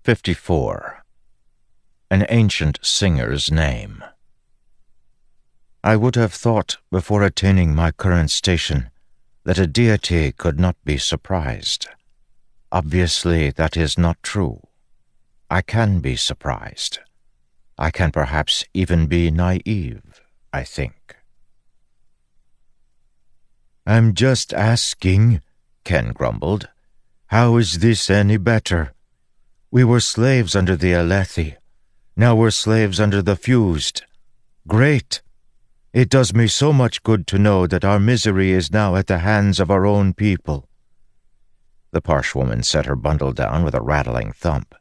54. An Ancient Singer's Name. I would have thought, before attaining my current station, that a deity could not be surprised. Obviously, that is not true. I can be surprised. I can perhaps even be naive, I think. "I'm just asking," Ken grumbled. "How is this any better? We were slaves under the Alethi. Now we're slaves under the Fused. Great! It does me so much good to know that our misery is now at the hands of our own people." The Parshwoman set her bundle down with a rattling thump.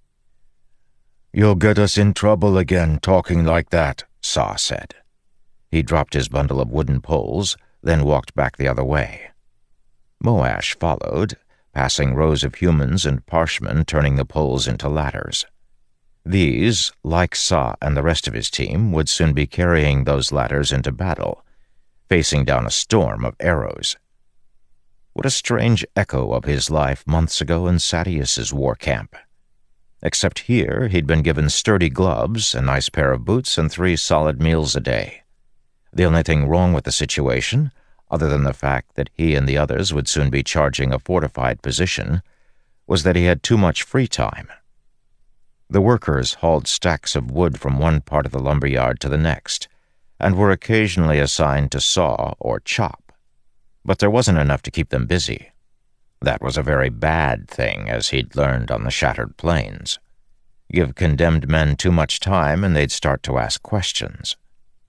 "You'll get us in trouble again, talking like that," Saw said. He dropped his bundle of wooden poles, then walked back the other way. Moash followed, passing rows of humans and Parshmen turning the poles into ladders. These, like Saw and the rest of his team, would soon be carrying those ladders into battle, facing down a storm of arrows. What a strange echo of his life months ago in Sadeas's war camp. Except here, he'd been given sturdy gloves, a nice pair of boots, and 3 solid meals a day. The only thing wrong with the situation, other than the fact that he and the others would soon be charging a fortified position, was that he had too much free time. The workers hauled stacks of wood from one part of the lumberyard to the next, and were occasionally assigned to saw or chop. But there wasn't enough to keep them busy. That was a very bad thing, as he'd learned on the Shattered Plains. Give condemned men too much time and they'd start to ask questions.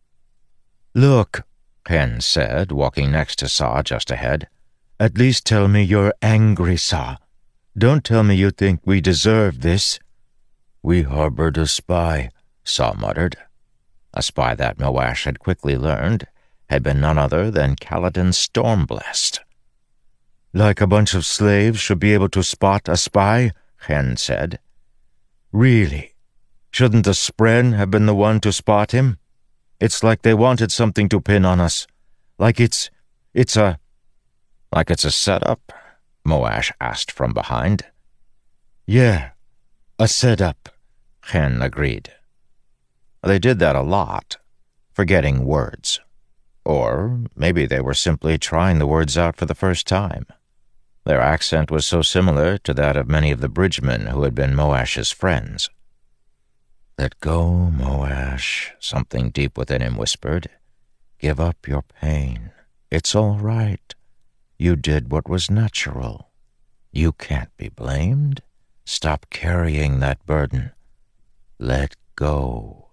"Look," Ken said, walking next to Saw just ahead. "At least tell me you're angry, Saw. Don't tell me you think we deserve this." "We harbored a spy," Saw muttered. A spy that Moash had quickly learned had been none other than Kaladin Stormblessed. "Like a bunch of slaves should be able to spot a spy," Ken said. "Really? Shouldn't the Spren have been the one to spot him? It's like they wanted something to pin on us. Like it's a..." "Like it's a setup?" Moash asked from behind. "Yeah, a setup," Ken agreed. They did that a lot, forgetting words. Or maybe they were simply trying the words out for the first time. Their accent was so similar to that of many of the bridgemen who had been Moash's friends. "Let go, Moash," something deep within him whispered. "Give up your pain. It's all right. You did what was natural. You can't be blamed. Stop carrying that burden. Let go."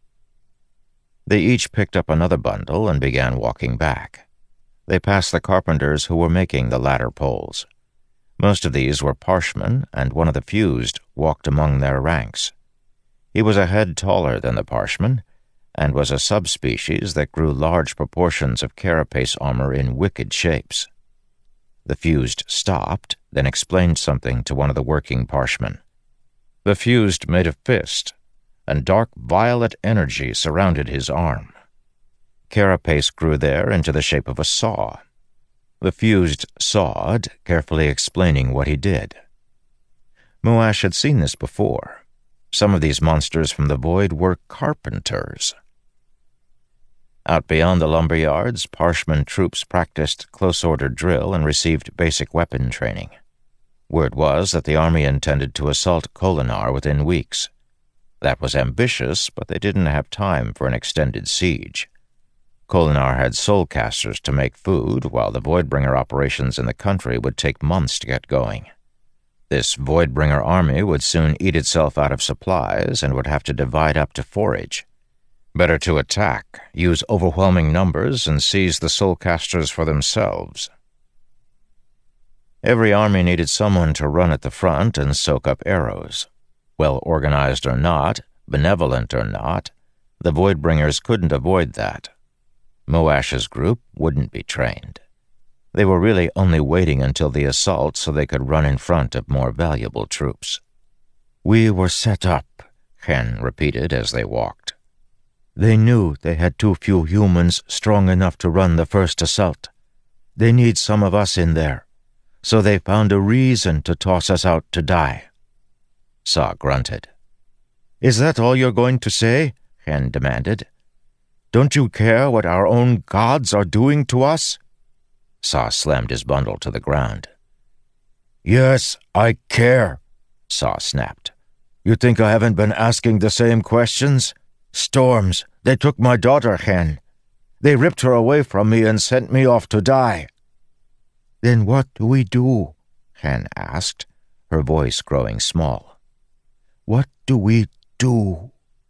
They each picked up another bundle and began walking back. They passed the carpenters who were making the ladder poles. Most of these were Parshmen, and one of the Fused walked among their ranks. He was a head taller than the Parshmen, and was a subspecies that grew large proportions of carapace armor in wicked shapes. The Fused stopped, then explained something to one of the working Parshmen. The Fused made a fist, and dark violet energy surrounded his arm. Carapace grew there into the shape of a saw. The Fused sawed, carefully explaining what he did. Moash had seen this before. Some of these monsters from the void were carpenters. Out beyond the lumberyards, Parshman troops practiced close-order drill and received basic weapon training. Word was that the army intended to assault Kholinar within weeks. That was ambitious, but they didn't have time for an extended siege. Kholinar had soulcasters to make food, while the Voidbringer operations in the country would take months to get going. This Voidbringer army would soon eat itself out of supplies and would have to divide up to forage. Better to attack, use overwhelming numbers, and seize the soulcasters for themselves. Every army needed someone to run at the front and soak up arrows. Well-organized or not, benevolent or not, the Voidbringers couldn't avoid that. Moash's group wouldn't be trained. They were really only waiting until the assault so they could run in front of more valuable troops. "We were set up," Ken repeated as they walked. "They knew they had too few humans strong enough to run the first assault. They need some of us in there, so they found a reason to toss us out to die." Saw grunted. "Is that all you're going to say?" Hen demanded. "Don't you care what our own gods are doing to us?" Saw slammed his bundle to the ground. "Yes, I care," Saw snapped. "You think I haven't been asking the same questions? Storms, they took my daughter, Hen. They ripped her away from me and sent me off to die." "Then what do we do?" Hen asked, her voice growing small. "What do we do?"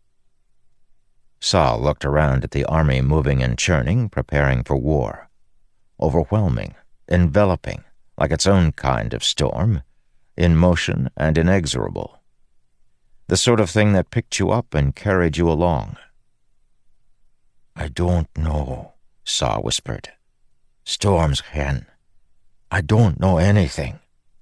Saw looked around at the army moving and churning, preparing for war. Overwhelming, enveloping, like its own kind of storm, in motion and inexorable. The sort of thing that picked you up and carried you along. "I don't know," Saw whispered. "Storms, Hen. I don't know anything."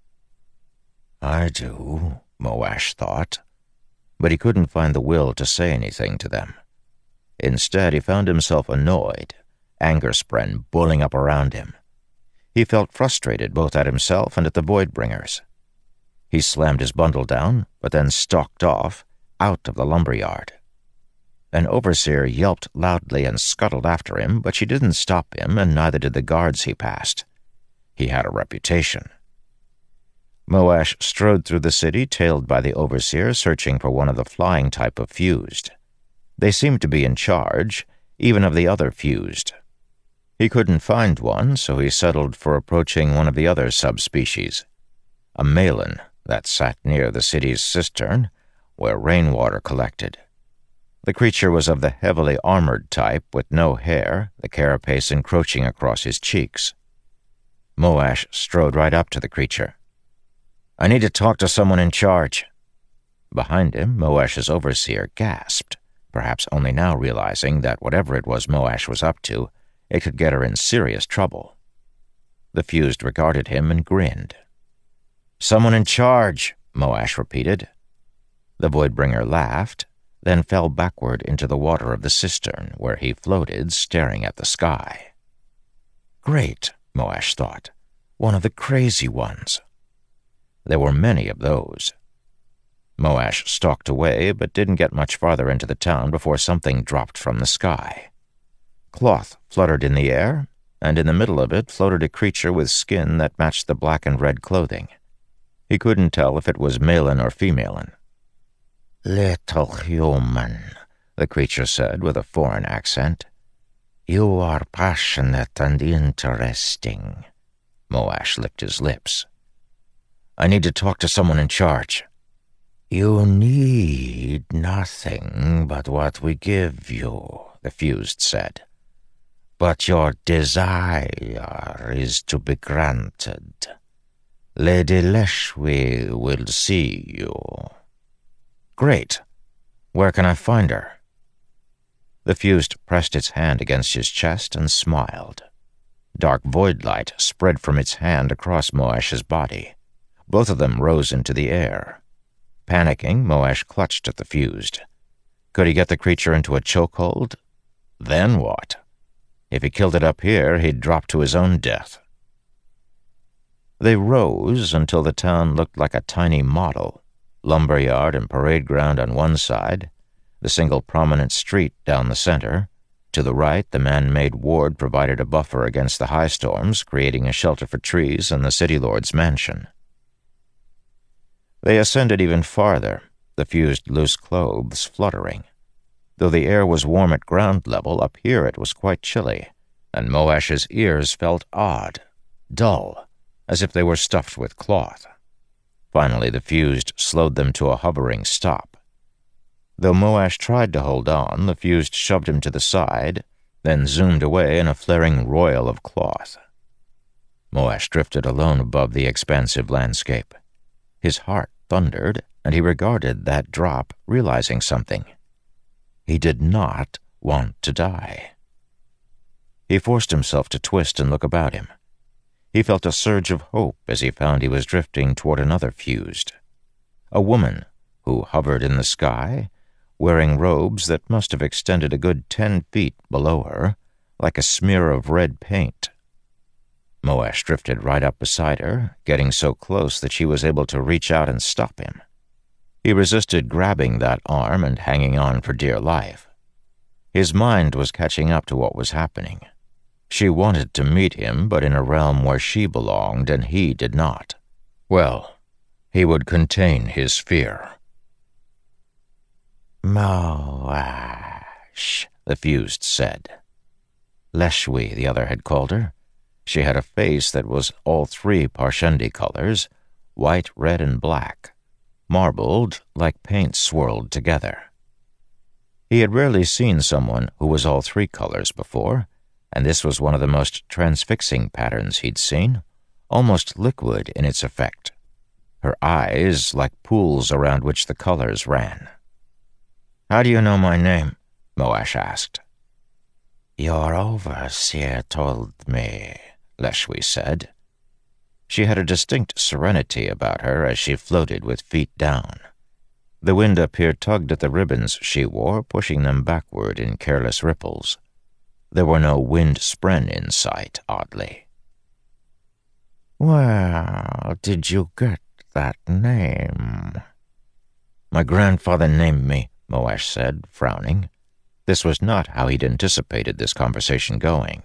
"I do," Moash thought, but he couldn't find the will to say anything to them. Instead, he found himself annoyed, anger spren boiling up around him. He felt frustrated both at himself and at the Voidbringers. He slammed his bundle down, but then stalked off, out of the lumberyard. An overseer yelped loudly and scuttled after him, but she didn't stop him, and neither did the guards he passed. He had a reputation. Moash strode through the city, tailed by the overseer, searching for one of the flying type of fused. They seemed to be in charge, even of the other fused. He couldn't find one, so he settled for approaching one of the other subspecies, a Malin that sat near the city's cistern, where rainwater collected. The creature was of the heavily armored type, with no hair, the carapace encroaching across his cheeks. Moash strode right up to the creature. "I need to talk to someone in charge." Behind him, Moash's overseer gasped, perhaps only now realizing that whatever it was Moash was up to, it could get her in serious trouble. The fused regarded him and grinned. "Someone in charge," Moash repeated. The Voidbringer laughed, then fell backward into the water of the cistern, where he floated, staring at the sky. Great, Moash thought. One of the crazy ones. There were many of those. Moash stalked away, but didn't get much farther into the town before something dropped from the sky. Cloth fluttered in the air, and in the middle of it floated a creature with skin that matched the black and red clothing. He couldn't tell if it was Malin or femalin. "Little human," the creature said with a foreign accent. "You are passionate and interesting." Moash licked his lips. "I need to talk to someone in charge." "You need nothing but what we give you," the fused said. "But your desire is to be granted. Lady Leshwi will see you." "Great. Where can I find her?" The fused pressed its hand against his chest and smiled. Dark void light spread from its hand across Moash's body. Both of them rose into the air. Panicking, Moash clutched at the fused. Could he get the creature into a chokehold? Then what? If he killed it up here, he'd drop to his own death. They rose until the town looked like a tiny model. Lumberyard and parade ground on one side, the single prominent street down the center. To the right, the man-made ward provided a buffer against the high storms, creating a shelter for trees and the city lord's mansion. They ascended even farther, the fused loose clothes fluttering. Though the air was warm at ground level, up here it was quite chilly, and Moash's ears felt odd, dull, as if they were stuffed with cloth. Finally, the fused slowed them to a hovering stop. Though Moash tried to hold on, the fused shoved him to the side, then zoomed away in a flaring royal of cloth. Moash drifted alone above the expansive landscape. His heart thundered, and he regarded that drop, realizing something. He did not want to die. He forced himself to twist and look about him. He felt a surge of hope as he found he was drifting toward another fused. A woman who hovered in the sky, wearing robes that must have extended a good 10 feet below her, like a smear of red paint. Moash drifted right up beside her, getting so close that she was able to reach out and stop him. He resisted grabbing that arm and hanging on for dear life. His mind was catching up to what was happening. She wanted to meet him, but in a realm where she belonged and he did not. Well, he would contain his fear. Moash, the fused said. Leshwi, the other had called her. She had a face that was all three Parshendi colors, white, red, and black, marbled like paint swirled together. He had rarely seen someone who was all three colors before, and this was one of the most transfixing patterns he'd seen, almost liquid in its effect. Her eyes like pools around which the colors ran. "How do you know my name?" Moash asked. "Your overseer told me," Leshwi said. She had a distinct serenity about her as she floated with feet down. The wind up here tugged at the ribbons she wore, pushing them backward in careless ripples. There were no wind spren in sight, oddly. "Where did you get that name?" "My grandfather named me," Moash said, frowning. This was not how he'd anticipated this conversation going.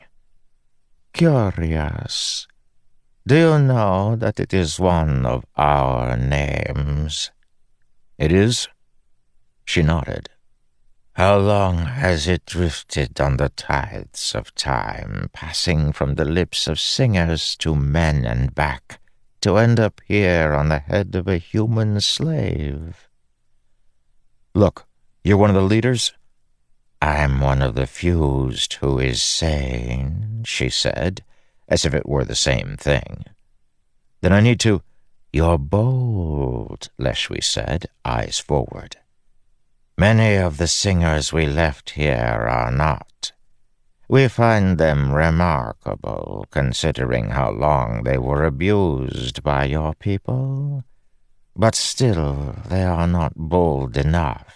"Curious. Do you know that it is one of our names?" "It is?" She nodded. "How long has it drifted on the tides of time, passing from the lips of singers to men and back, to end up here on the head of a human slave?" "Look, you're one of the leaders?" "I'm one of the fused who is sane," she said, as if it were the same thing. "Then I need to—" "You're bold," Leshwi said, eyes forward. "Many of the singers we left here are not. We find them remarkable, considering how long they were abused by your people. But still, they are not bold enough."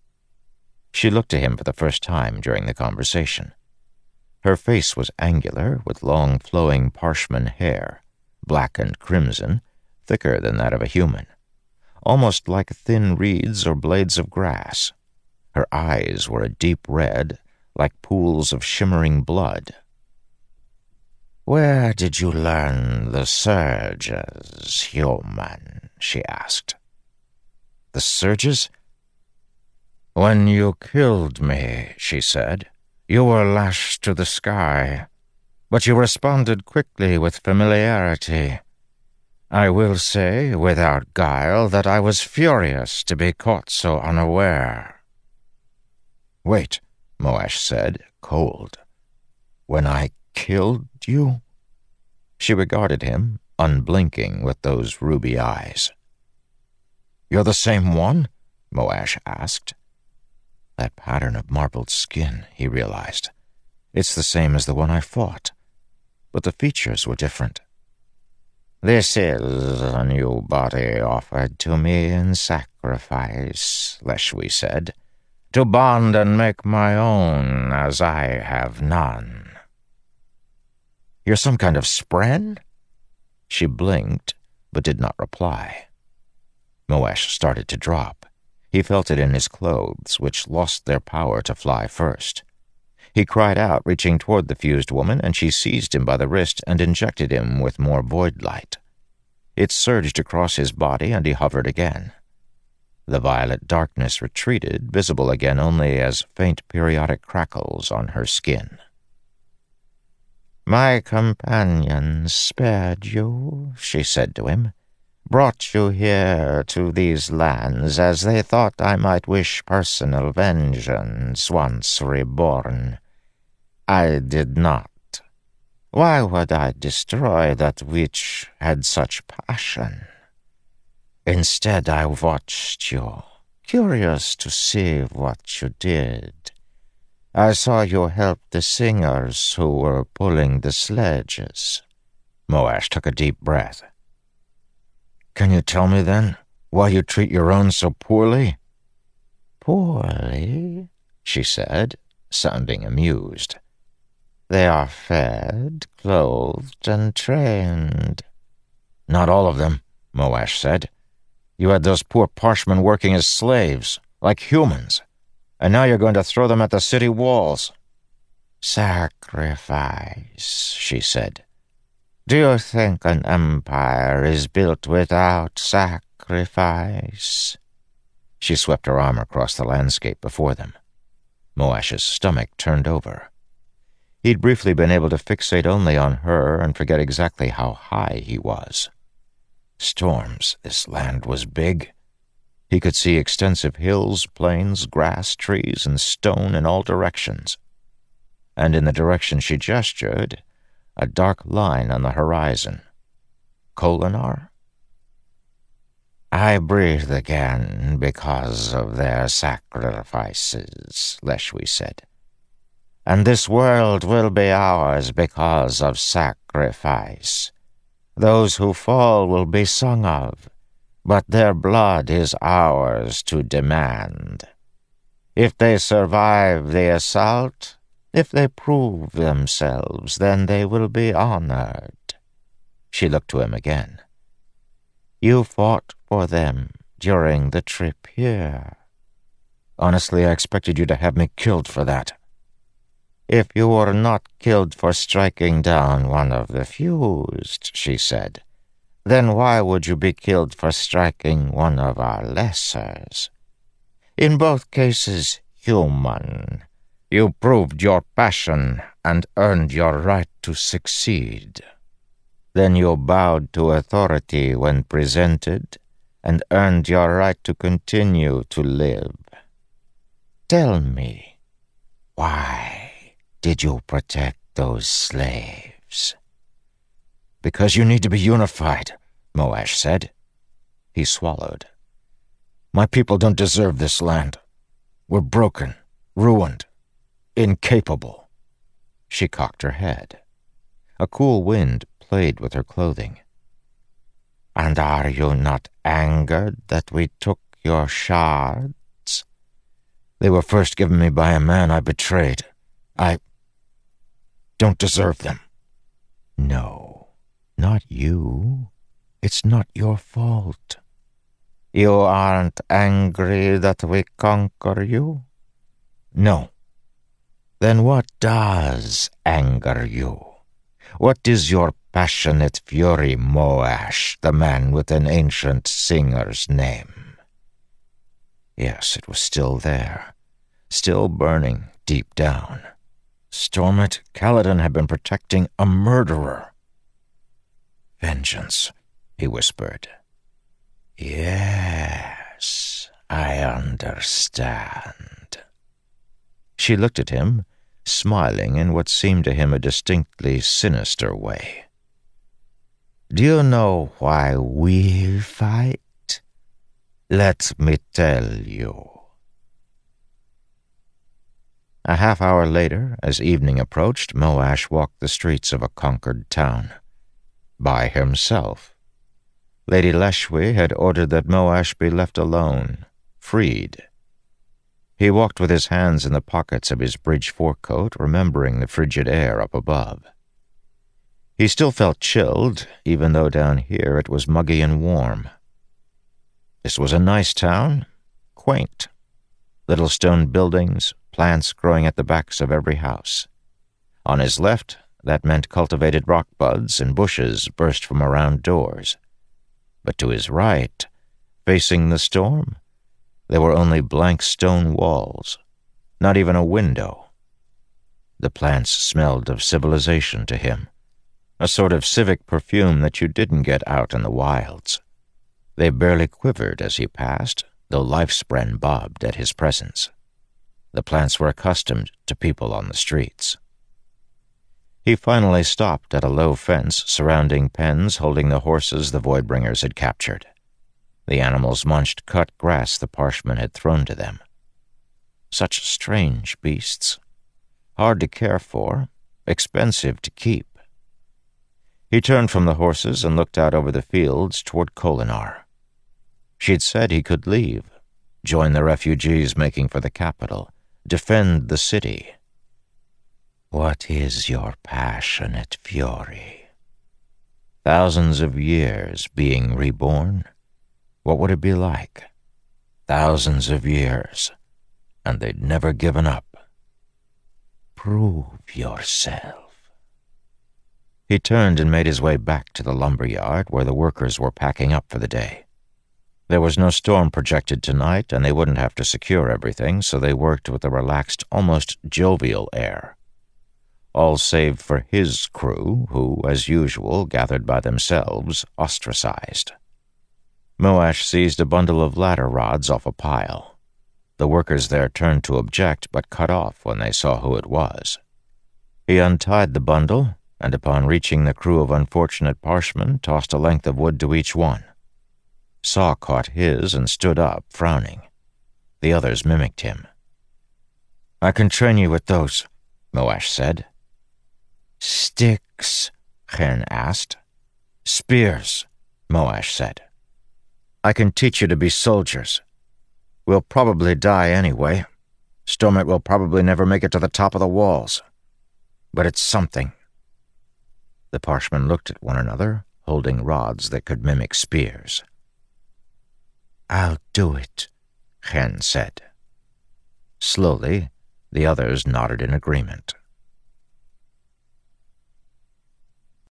She looked to him for the first time during the conversation. Her face was angular, with long flowing Parshman hair, black and crimson, thicker than that of a human, almost like thin reeds or blades of grass. Her eyes were a deep red, like pools of shimmering blood. "Where did you learn the surges, human?" she asked. "The surges?" "When you killed me," she said, "you were lashed to the sky, but you responded quickly with familiarity. I will say, without guile, that I was furious to be caught so unaware." "Wait," Moash said, cold. "When I killed you?" She regarded him, unblinking with those ruby eyes. "You're the same one?" Moash asked. That pattern of marbled skin, he realized. It's the same as the one I fought, but the features were different. "This is a new body offered to me in sacrifice," Leshwi said, "to bond and make my own, as I have none." "You're some kind of spren?" She blinked, but did not reply. Moash started to drop. He felt it in his clothes, which lost their power to fly first. He cried out, reaching toward the fused woman, and she seized him by the wrist and injected him with more void light. It surged across his body, and he hovered again. The violet darkness retreated, visible again only as faint periodic crackles on her skin. "My companions spared you," she said to him, "brought you here to these lands as they thought I might wish personal vengeance once reborn. I did not. Why would I destroy that which had such passion? Instead, I watched you, curious to see what you did. I saw you help the singers who were pulling the sledges." Moash took a deep breath. "Can you tell me, then, why you treat your own so poorly?" "Poorly?" she said, sounding amused. "They are fed, clothed, and trained." "Not all of them," Moash said. You had those poor Parshmen working as slaves, like humans, and now you're going to throw them at the city walls." "Sacrifice," she said. "Do you think an empire is built without sacrifice?" She swept her arm across the landscape before them. Moash's stomach turned over. He'd briefly been able to fixate only on her and forget exactly how high he was. Storms, this land was big. He could see extensive hills, plains, grass, trees, and stone in all directions. And in the direction she gestured, a dark line on the horizon. Kholinar? "I breathe again because of their sacrifices," Leshwi said. "And this world will be ours because of sacrifice. Those who fall will be sung of, but their blood is ours to demand. If they survive the assault, if they prove themselves, then they will be honored." She looked to him again. "You fought for them during the trip here." "Honestly, I expected you to have me killed for that." "If you were not killed for striking down one of the fused," she said, "then why would you be killed for striking one of our lessers? In both cases, human. You proved your passion and earned your right to succeed. Then you bowed to authority when presented and earned your right to continue to live. Tell me, why did you protect those slaves?" "Because you need to be unified," Moash said. He swallowed. "My people don't deserve this land. We're broken, ruined, incapable." She cocked her head. A cool wind played with her clothing. "And are you not angered that we took your shards?" "They were first given me by a man I betrayed. I don't deserve them." "No, not you. It's not your fault. You aren't angry that we conquer you?" "No." "Then what does anger you? What is your passionate fury, Moash, the man with an ancient singer's name?" Yes, it was still there, still burning deep down. Stormit, Kaladin had been protecting a murderer. "Vengeance," he whispered. "Yes, I understand." She looked at him, smiling in what seemed to him a distinctly sinister way. "Do you know why we fight? Let me tell you." A half-hour later, as evening approached, Moash walked the streets of a conquered town. By himself. Lady Leshwi had ordered that Moash be left alone, freed. He walked with his hands in the pockets of his bridge forecoat, remembering the frigid air up above. He still felt chilled, even though down here it was muggy and warm. This was a nice town, quaint. Little stone buildings, plants growing at the backs of every house. On his left, that meant cultivated rock buds and bushes burst from around doors. But to his right, facing the storm, there were only blank stone walls, not even a window. The plants smelled of civilization to him, a sort of civic perfume that you didn't get out in the wilds. They barely quivered as he passed, though lifespren bobbed at his presence. The plants were accustomed to people on the streets. He finally stopped at a low fence surrounding pens holding the horses the Voidbringers had captured. The animals munched cut grass the Parshmen had thrown to them. Such strange beasts. Hard to care for, expensive to keep. He turned from the horses and looked out over the fields toward Kholinar. She'd said he could leave, join the refugees making for the capital, defend the city. "What is your passionate fury?" Thousands of years being reborn, What would it be like? Thousands of years, and they'd never given up. Prove yourself. He turned and made his way back to the lumber yard where the workers were packing up for the day. There was no storm projected tonight, and they wouldn't have to secure everything, so they worked with a relaxed, almost jovial air. All save for his crew, who, as usual, gathered by themselves, ostracized. Moash seized a bundle of ladder rods off a pile. The workers there turned to object, but cut off when they saw who it was. He untied the bundle, and upon reaching the crew of unfortunate parshmen, tossed a length of wood to each one. Saw caught his and stood up, frowning. The others mimicked him. "I can train you with those," Moash said. "Sticks?" Chen asked. "Spears," Moash said. "I can teach you to be soldiers. We'll probably die anyway. Stormont will probably never make it to the top of the walls. But it's something." The parshmen looked at one another, holding rods that could mimic spears. "I'll do it," Chen said. Slowly, the others nodded in agreement.